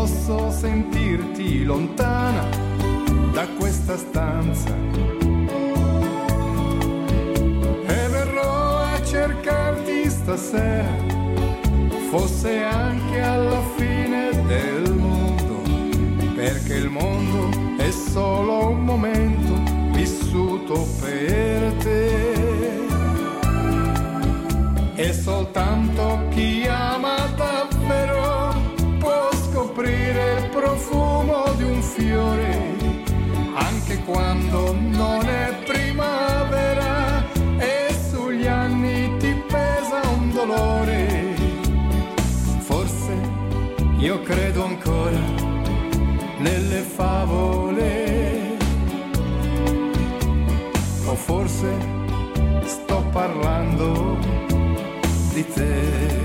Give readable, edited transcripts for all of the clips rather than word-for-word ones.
posso sentirti lontana da questa stanza e verrò a cercarti stasera, fosse anche alla fine del mondo, perché il mondo è solo un momento vissuto per te. E soltanto chi ama davvero può scoprire il profumo di un fiore, anche quando non è primavera e sugli anni ti pesa un dolore. Forse io credo ancora nelle favole, o forse sto parlando di te.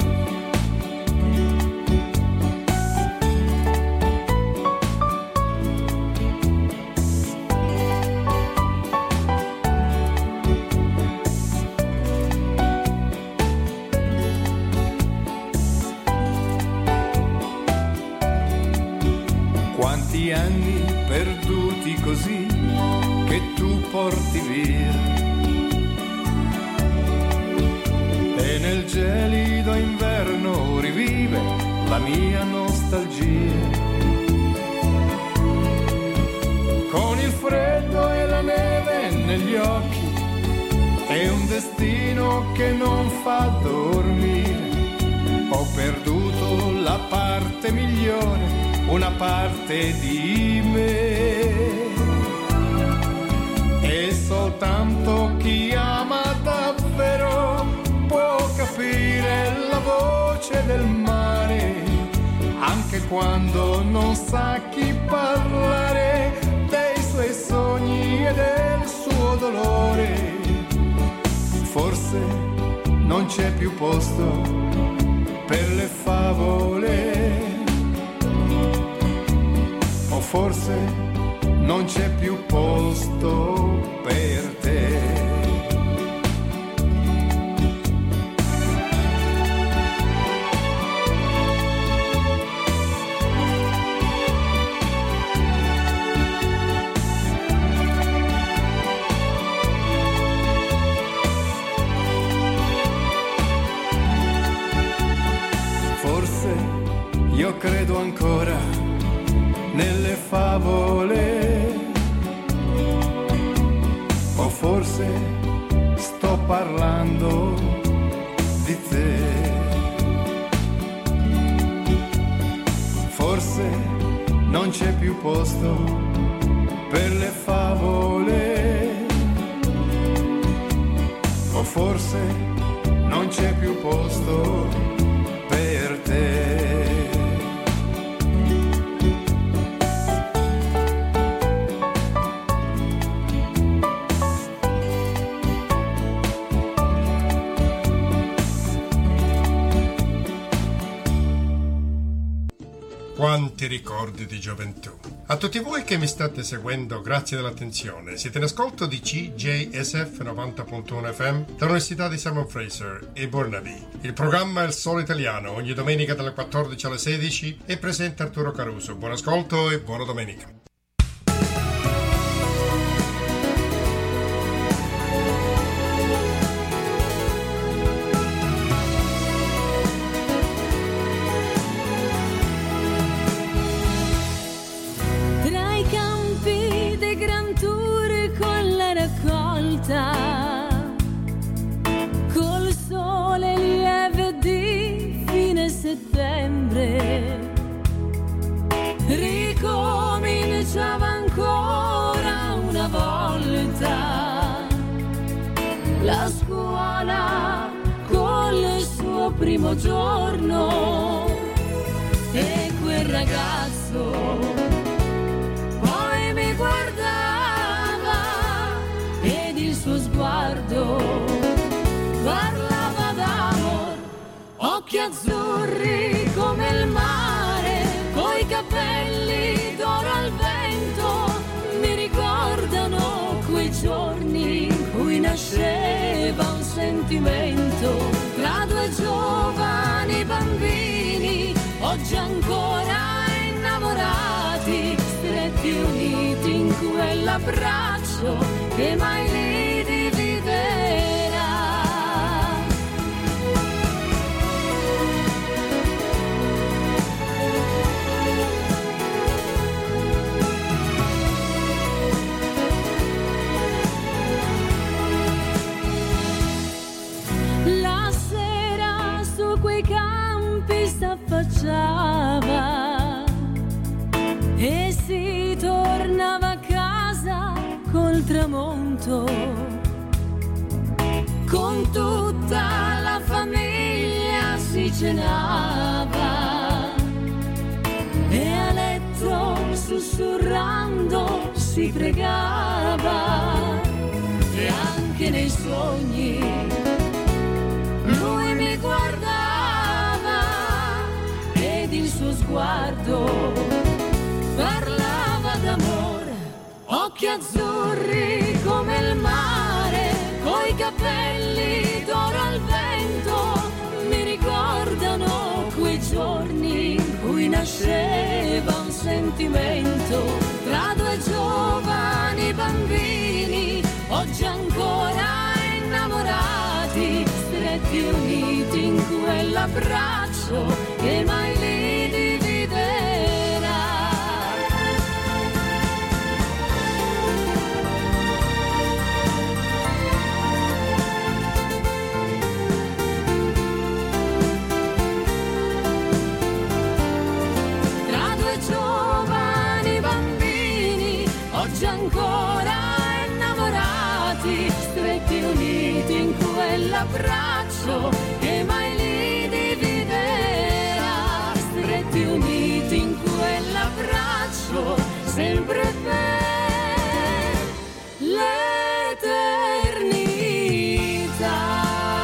Quanti anni perduti così che tu porti via, e nel gelido inverno rivive la mia nostalgia, con il freddo e la neve negli occhi e un destino che non fa dormire. Ho perduto la parte migliore, una parte di me, e soltanto chi ama davvero può capire la voce del mare, anche quando non sa chi parlare dei suoi sogni e del suo dolore. Forse non c'è più posto per le favole, o forse non c'è più posto per te. Io credo ancora nelle favole, o forse sto parlando di te. Forse non c'è più posto per le favole, o forse non c'è più posto per te. Quanti ricordi di gioventù. A tutti voi che mi state seguendo, grazie dell'attenzione. Siete in ascolto di CJSF 90.1 FM dall'Università di Simon Fraser e Burnaby. Il programma è Il Solo Italiano, ogni domenica dalle 14 alle 16, e presenta Arturo Caruso. Buon ascolto e buona domenica. Col sole lieve di fine settembre ricominciava ancora una volta la scuola col suo primo giorno, e quel ragazzo poi mi guardava ed il suo sguardo parlava d'amor, occhi azzurri come il mare, coi capelli d'oro al vento, mi ricordano quei giorni in cui nasceva un sentimento tra due giovani bambini, oggi ancora quell'abbraccio che mai li dividerà. La sera su quei campi s'affacciava e si tornava a casa col tramonto, con tutta la famiglia si cenava e a letto sussurrando si pregava, e anche nei sogni lui mi guardava ed il suo sguardo parlava d'amore, occhi azzurri come il mare, coi capelli d'oro al vento, mi ricordano quei giorni in cui nasceva un sentimento tra due giovani bambini, oggi ancora innamorati, stretti uniti in quell'abbraccio che mai li dividerà. Oggi ancora innamorati, stretti uniti in quell'abbraccio che mai li dividerà, stretti uniti in quell'abbraccio sempre per l'eternità.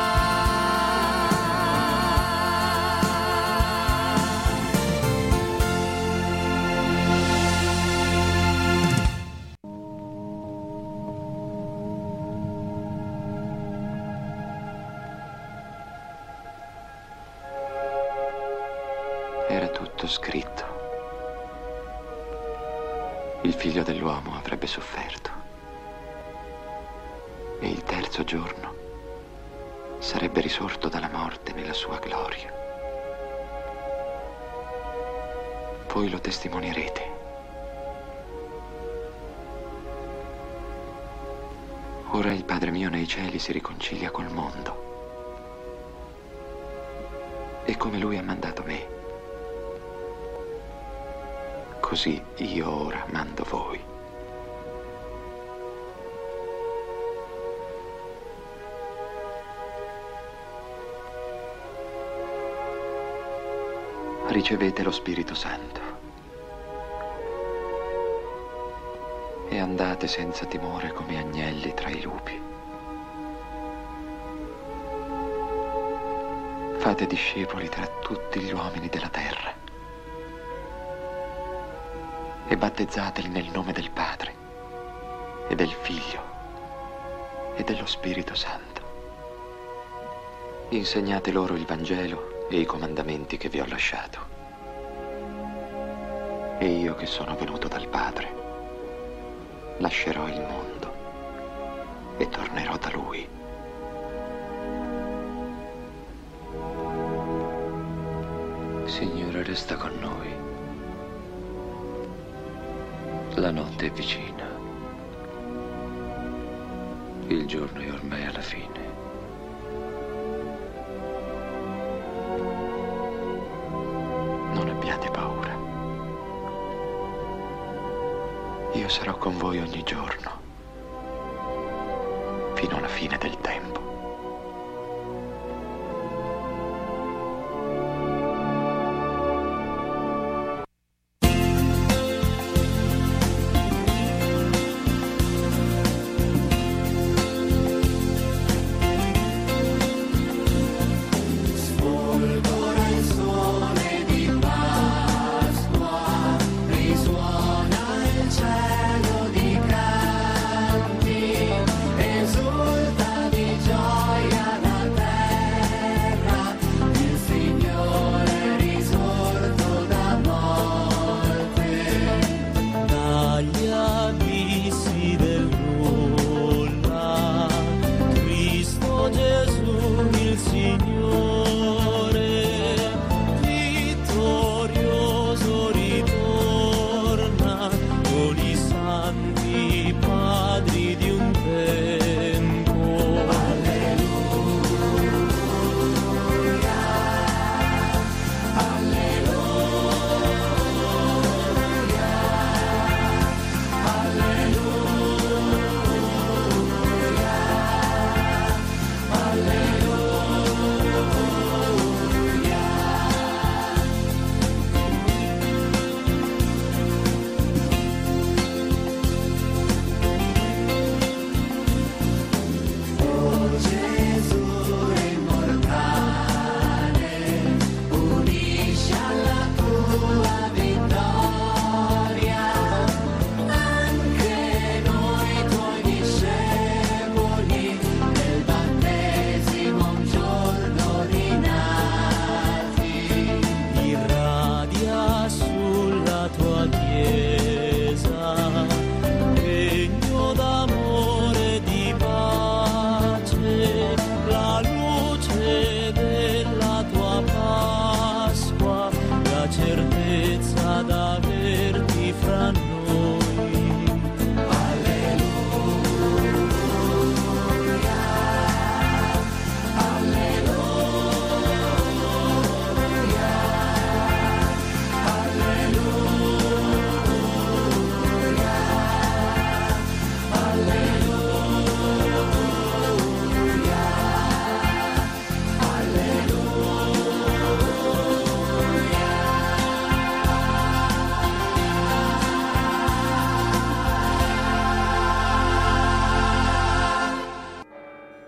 Era tutto scritto. Il figlio dell'uomo avrebbe sofferto e il terzo giorno sarebbe risorto dalla morte nella sua gloria. Voi lo testimonierete. Ora il Padre mio nei cieli si riconcilia col mondo, e come Lui ha mandato me, così io ora mando voi. Ricevete lo Spirito Santo e andate senza timore come agnelli tra i lupi. Fate discepoli tra tutti gli uomini della terra e battezzateli nel nome del Padre e del Figlio e dello Spirito Santo. Insegnate loro il Vangelo e i comandamenti che vi ho lasciato. E io che sono venuto dal Padre, lascerò il mondo e tornerò da Lui. Signore, resta con noi. La notte è vicina. Il giorno è ormai alla fine. Non abbiate paura. Io sarò con voi ogni giorno, fino alla fine del tempo. Cielo di canti, esulta vicino.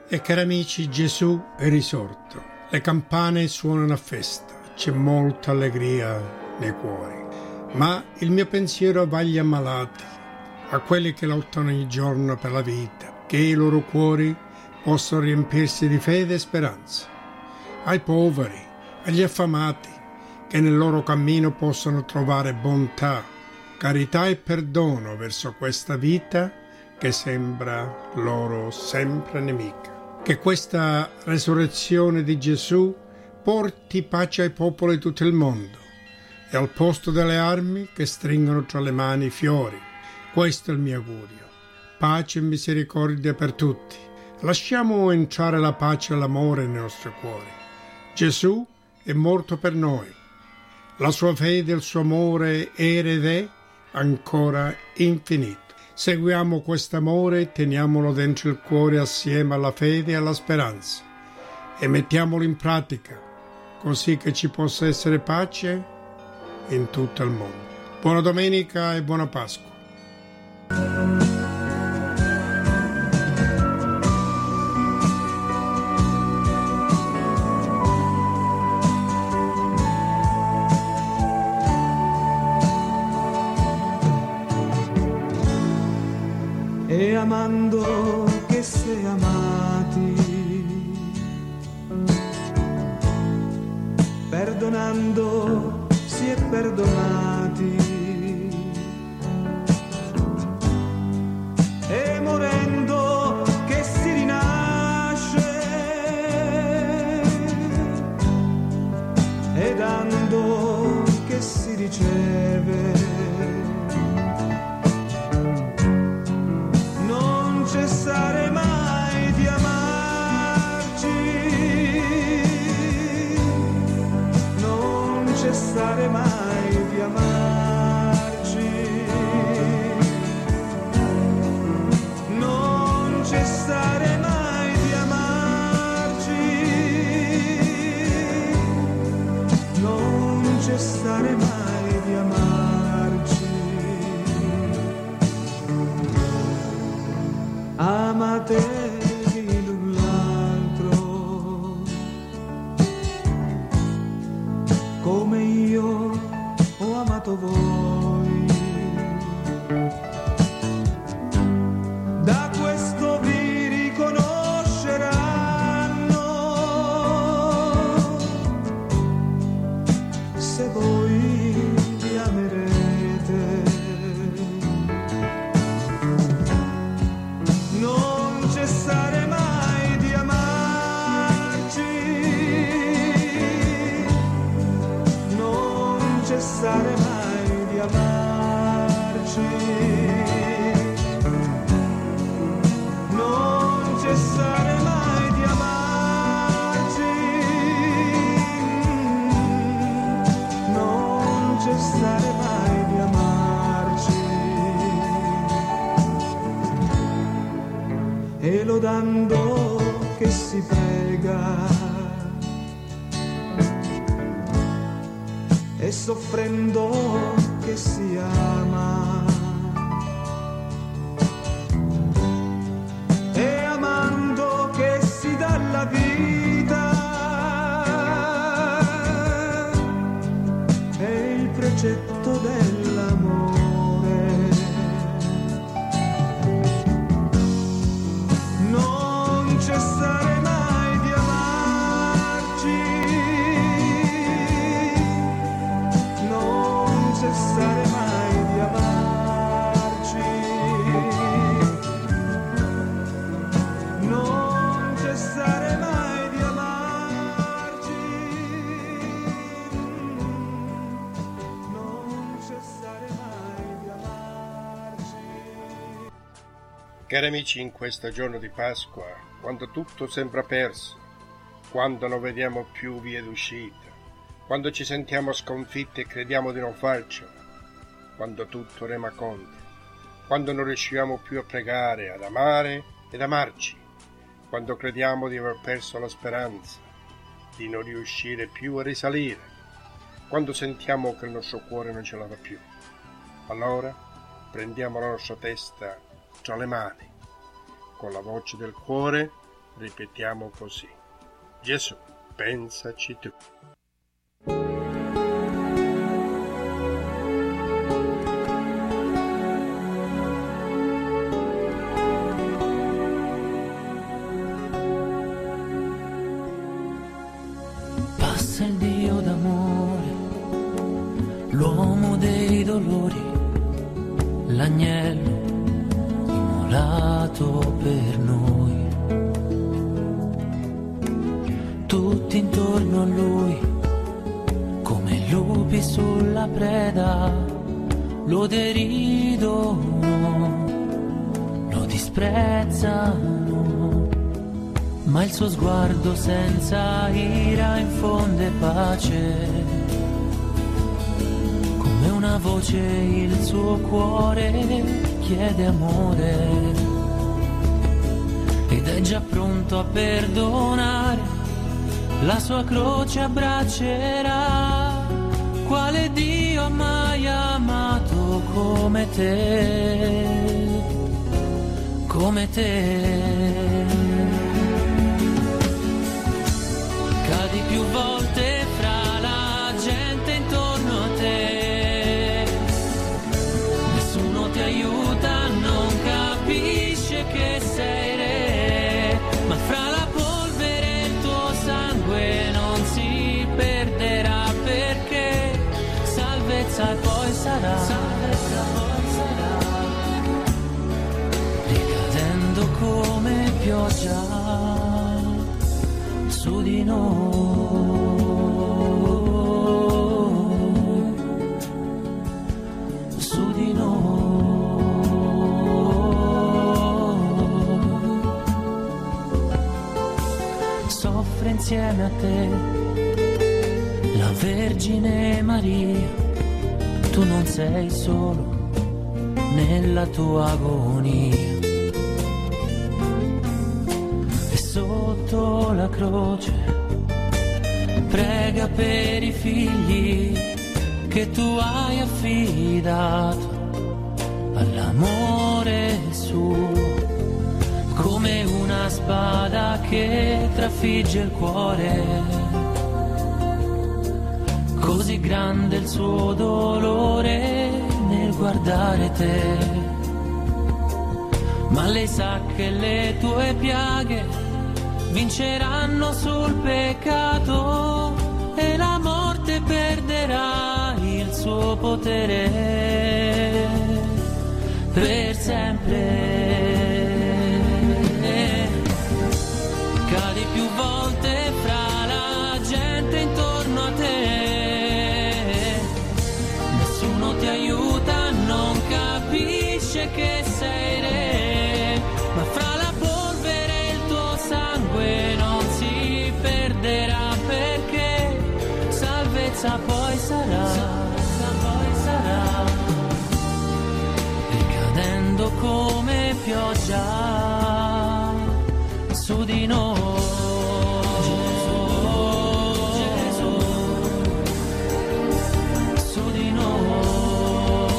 E cari amici, Gesù è risorto. Le campane suonano a festa, c'è molta allegria nei cuori. Ma il mio pensiero va agli ammalati, a quelli che lottano ogni giorno per la vita, che i loro cuori possano riempirsi di fede e speranza. Ai poveri, agli affamati, che nel loro cammino possano trovare bontà, carità e perdono verso questa vita che sembra loro sempre nemica. Che questa resurrezione di Gesù porti pace ai popoli di tutto il mondo e al posto delle armi che stringono tra le mani i fiori. Questo è il mio augurio. Pace e misericordia per tutti. Lasciamo entrare la pace e l'amore nei nostri cuori. Gesù è morto per noi. La sua fede e il suo amore era ed è ancora infinito. Seguiamo quest'amore e teniamolo dentro il cuore assieme alla fede e alla speranza e mettiamolo in pratica così che ci possa essere pace in tutto il mondo. Buona domenica e buona Pasqua. E amando che sei amati, perdonando si è perdonati, e morendo che si rinasce, e dando che si riceve. Cessare mai di amarci, non cessare mai di amarci, non cessare mai di amarci, non cessare mai di amarci. Amate l'un l'altro come io ho amato voi. Da questo vi riconosceranno se voi vi amerete. Non cessare mai di amarci, non cessare mai di amarci, non cessare mai di amarci, non cessare mai di amarci. E lodando che si prega e soffrendo che si ama, e amando che si dà la vita, è il precetto dell'amore. Non cessare mai di amarci, non cessare mai di amarci, non cessare mai di amarci, non cessare mai di amarci. Cari amici, in questo giorno di Pasqua, quando tutto sembra perso, quando non vediamo più vie d'uscita, quando ci sentiamo sconfitti e crediamo di non farcela, quando tutto rema contro, quando non riusciamo più a pregare, ad amare ed amarci, quando crediamo di aver perso la speranza, di non riuscire più a risalire, quando sentiamo che il nostro cuore non ce la fa più. Allora prendiamo la nostra testa tra le mani, con la voce del cuore Ripetiamo così. Gesù, pensaci tu. Passa il Dio d'amore, l'uomo dei dolori, l'agnello immolato per noi. Tutti intorno a lui, come lupi sulla preda, lo deridono, lo disprezzano, ma il suo sguardo senza ira infonde pace. Come una voce il suo cuore chiede amore, ed è già pronto a perdonare. La sua croce abbraccerà. Quale Dio ha mai amato come te, come te? Cadi più volte fra la gente intorno a te, nessuno ti aiuta, non capisce che sei re, ma fra la polvere il tuo sangue non si perderà, perché salvezza poi sarà, salvezza poi sarà, ricadendo come pioggia su di noi, su di noi. Soffre insieme a te la Vergine Maria, tu non sei solo nella tua agonia. Sotto la croce prega per i figli che tu hai affidato all'amore suo, come una spada che trafigge il cuore. Così grande il suo dolore nel guardare te, ma lei sa che le tue piaghe vinceranno sul peccato e la morte perderà il suo potere per sempre. Cadi più volte fra la gente intorno a te, nessuno ti aiuta, non capisce che sei re, ma fra la polvere il tuo sangue non si perderà, perché salvezza poi sarà, salvezza poi sarà, ricadendo come pioggia su di noi. Gesù, su di noi.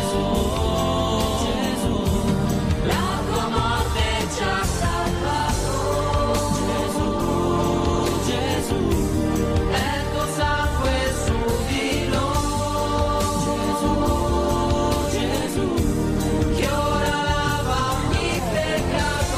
Gesù, la tua morte ci ha salvato. Gesù, è il tuo sangue su di noi. Gesù, che ora lava ogni peccato.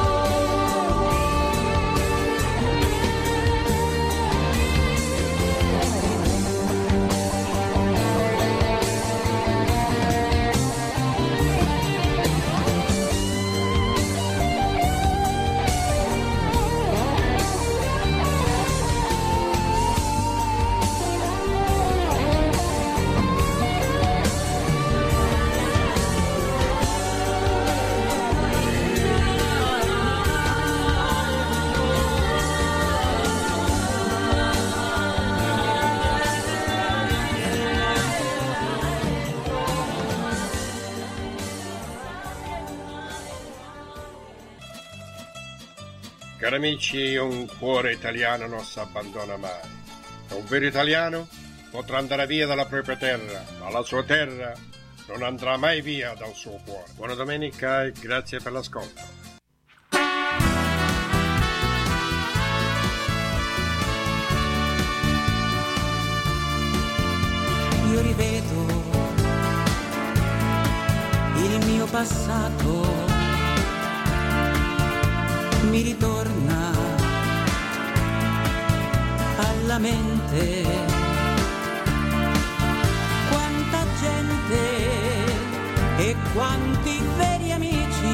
Cari amici, un cuore italiano non si abbandona mai. Un vero italiano potrà andare via dalla propria terra, ma la sua terra non andrà mai via dal suo cuore. Buona domenica e grazie per l'ascolto. io rivedo il mio passato, mi ritorna alla mente. Quanta gente e quanti veri amici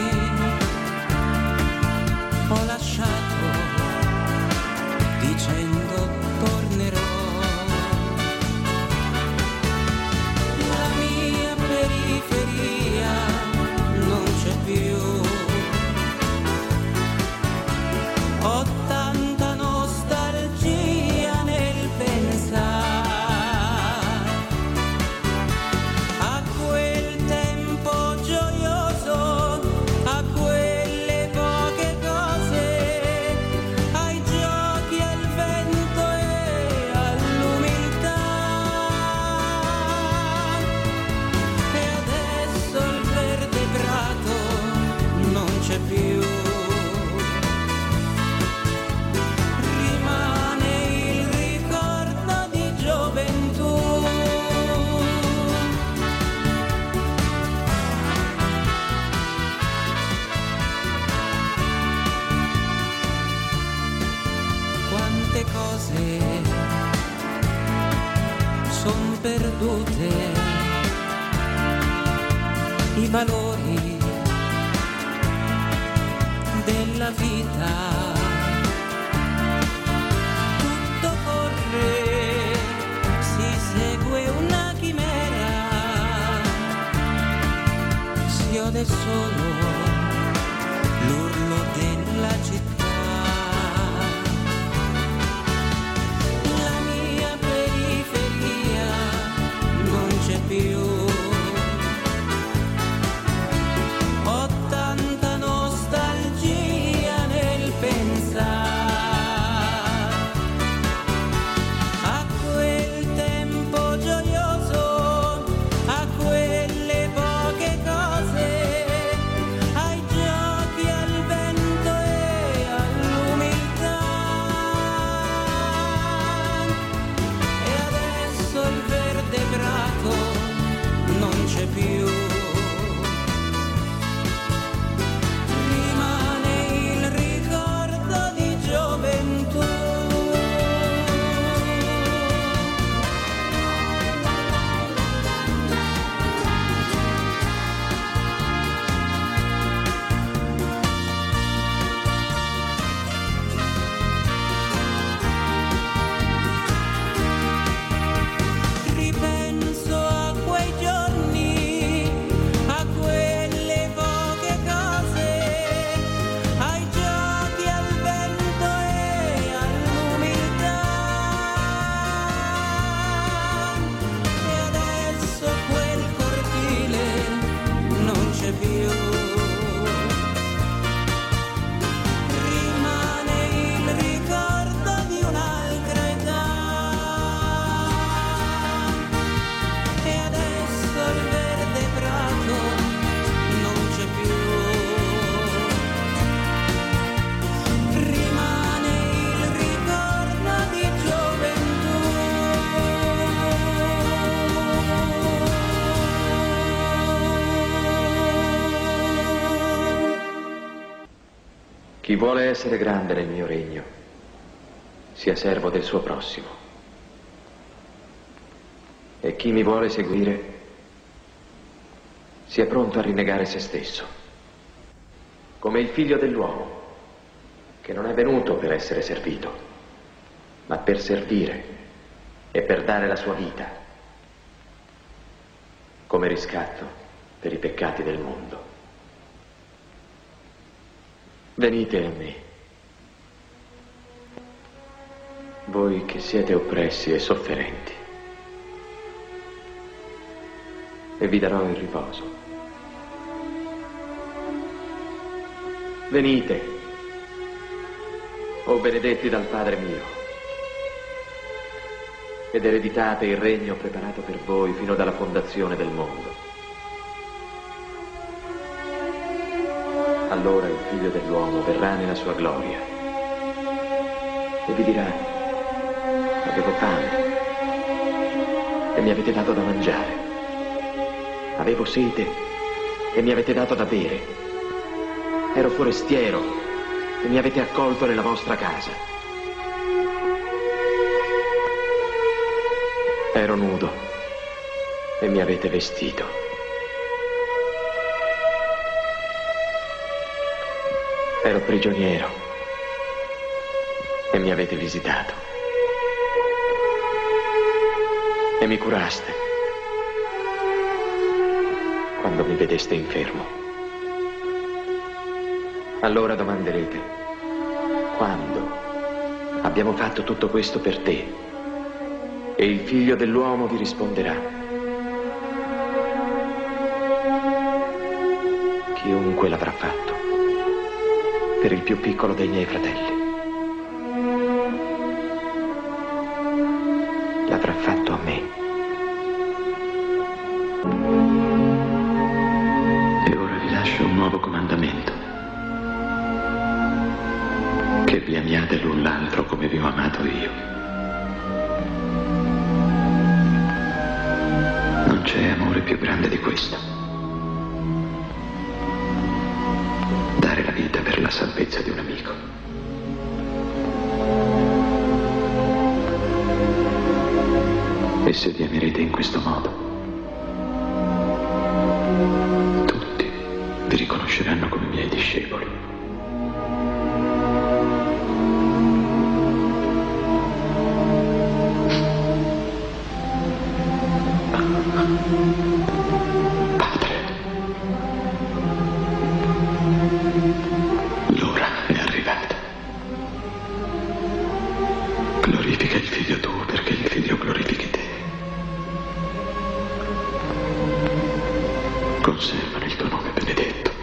ho lasciato dicendo tornerò. La mia periferia non c'è più, ho tanta nostalgia nel pensare a quel tempo gioioso, a quelle poche cose, ai giochi, al vento e all'umiltà. E adesso il verde prato non c'è più. Cose son perdute, i valori della vita, tutto corre, si segue una chimera, si ode solo l'urlo della città. Più. Ho tanta nostalgia nel pensare a quel tempo gioioso, a quelle poche cose, ai giochi, al vento e all'umiltà. E adesso il verde prato non c'è più, rimane il ricordo di gioventù. Ripenso a quei giorni, a quelle poche cose, ai giochi, al vento e all'umiltà. E adesso quel cortile non c'è più, rimane il ricordo di un'altra età. E adesso il verde prato non c'è più, rimane il ricordo di gioventù. Chi vuole essere grande nel mio regno, sia servo del suo prossimo. E chi mi vuole seguire, sia pronto a rinnegare se stesso, come il figlio dell'uomo, che non è venuto per essere servito, ma per servire e per dare la sua vita, come riscatto per i peccati del mondo. Venite a me, voi che siete oppressi e sofferenti, e vi darò il riposo. Venite, o benedetti dal Padre mio, ed ereditate il regno preparato per voi fino dalla fondazione del mondo. Allora il figlio dell'uomo verrà nella sua gloria e vi dirà: avevo fame e mi avete dato da mangiare. Avevo sete e mi avete dato da bere. Ero forestiero e mi avete accolto nella vostra casa. Ero nudo e mi avete vestito. Ero prigioniero e mi avete visitato. E mi curaste quando mi vedeste infermo. Allora domanderete: quando abbiamo fatto tutto questo per te? E il Figlio dell'uomo vi risponderà: chiunque l'avrà fatto per il più piccolo dei miei fratelli l'avrà fatto a me. E ora vi lascio un nuovo comandamento: che vi amiate l'un l'altro come vi ho amato io. Non c'è amore più grande di questo: dare la vita per la salvezza di un amico. E se vi amerete in questo modo, tutti vi riconosceranno come miei discepoli. Padre, l'ora è arrivata. Glorifica il Figlio tuo perché il Figlio glorifichi te. Conserva il tuo nome benedetto.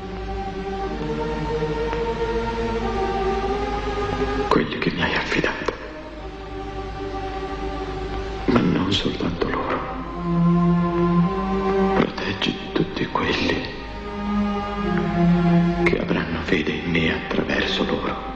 Quelli che mi hai affidato, ma non soltanto loro. Proteggi tutti quelli che avranno fede in me attraverso loro.